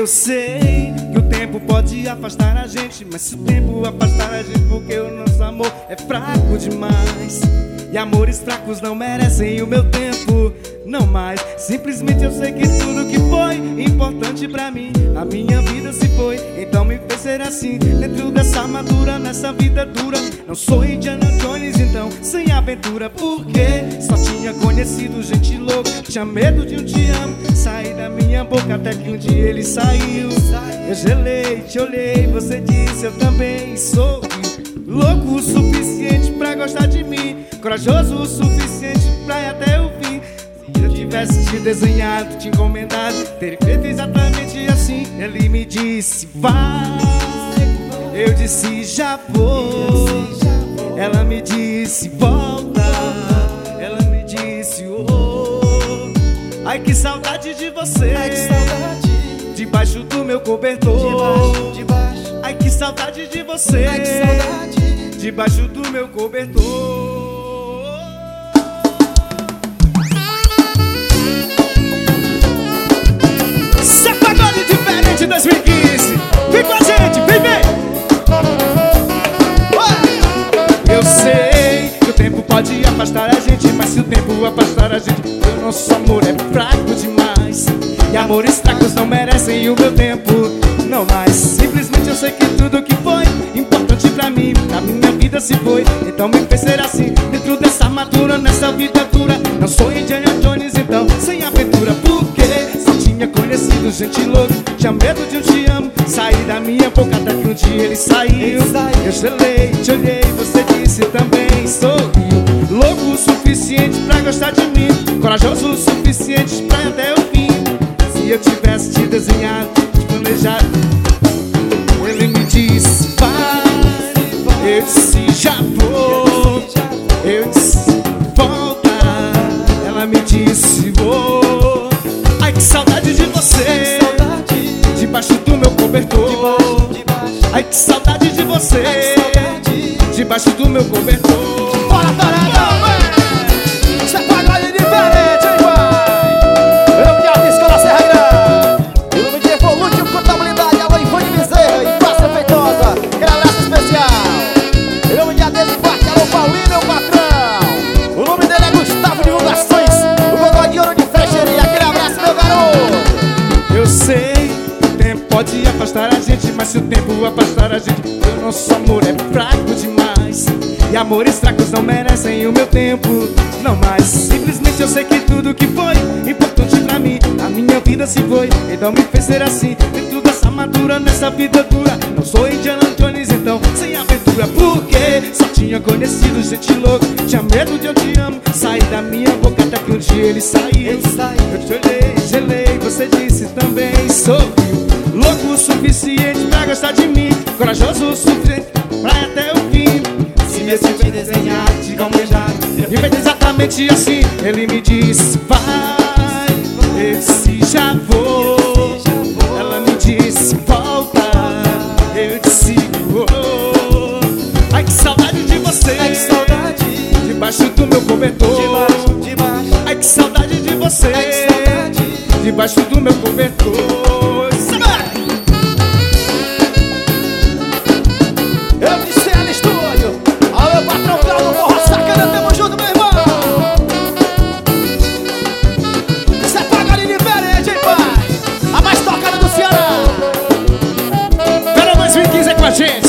Eu sei que o tempo pode afastar a gente, mas se o tempo afastar a gente, porque o nosso amor é fraco demais. E amores fracos não merecem o meu tempo, não mais. Simplesmente eu sei que tudo que foi importante pra mim, a minha vida se foi, então me fez ser assim. Dentro dessa armadura, nessa vida dura, não sou Indiana Jones, então sem aventura. Porque só tinha conhecido gente louca, tinha medo de um te amo sair da minha boca, até que um dia ele saiu. Eu gelei, te olhei, você disse eu também sou louco o suficiente pra gostar de mim, corajoso o suficiente pra ir até o fim. Se eu tivesse te desenhado, te encomendado, teria feito exatamente assim. Ele me disse vai, eu disse já vou. Ela me disse volta, ela me disse oh. Ai que saudade de você, ai que saudade, debaixo do meu cobertor. Debaixo. Ai que saudade de você, ai que saudade, debaixo do meu cobertor. Pagode diferente 2015. Vem com a gente, vem, vem. Eu sei que o tempo pode afastar a gente, mas se o tempo afastar a gente, o nosso amor é fraco demais. E amores fracos não merecem o meu tempo, não mais. Simplesmente eu sei que tudo que foi importante pra mim, a minha vida se foi, então me fez ser assim. Dentro dessa armadura, nessa vida dura, não sou Indiana Jones, então sem aventura. Porque só tinha conhecido gente louca, tinha medo de um te amo sair da minha boca, até que um dia ele saiu. Eu gelei, te olhei, você disse também sorriu. Louco o suficiente pra gostar de mim, corajoso o suficiente pra ir até o fim. Se eu tivesse te desenhado, te planejado, ele me disse vai, eu disse já vou. Eu disse volta, ela me disse vou. Ai que saudade de você, debaixo do meu cobertor. Ai que saudade de você, debaixo do meu cobertor. Bora, Taradão, mãe! Isso é pagode diferente, hein, pai? Eu me arrisco na Serra Grande. O nome de Evolutivo Contabilidade, alô, Ivone Bezerra e Praça Feitosa. Aquele abraço especial. O nome de Adese Parque, alô, Paulinho, meu patrão. O nome dele é Gustavo Divulgações, o Godó de Ouro de Frecheria. Aquele abraço, meu garoto. Eu sei que o tempo pode afastar a gente, mas se o tempo afastar a gente, o nosso amor é fraco demais. E amores fracos não merecem o meu tempo, não mais. Simplesmente eu sei que tudo que foi importante pra mim, a minha vida se foi, então me fez ser assim. Dentro dessa armadura, nessa vida dura, não sou Indiana Jones, então sem aventura. Porque só tinha conhecido gente louca, tinha medo de eu te amo sair da minha boca, até que um dia ele saiu. Eu te olhei, gelei, você disse também sorriu. Louco o suficiente pra gostar de mim, corajoso o suficiente pra ir até o fim. Se eu te desenhar, te calmejar, e fez exatamente assim. Ele me disse vai, eu disse já vou. Ela me disse volta, eu disse oh. Ai que saudade de você, ai que saudade, debaixo do meu cobertor. Ai que saudade de você, ai que saudade, debaixo do meu cobertor. Gente,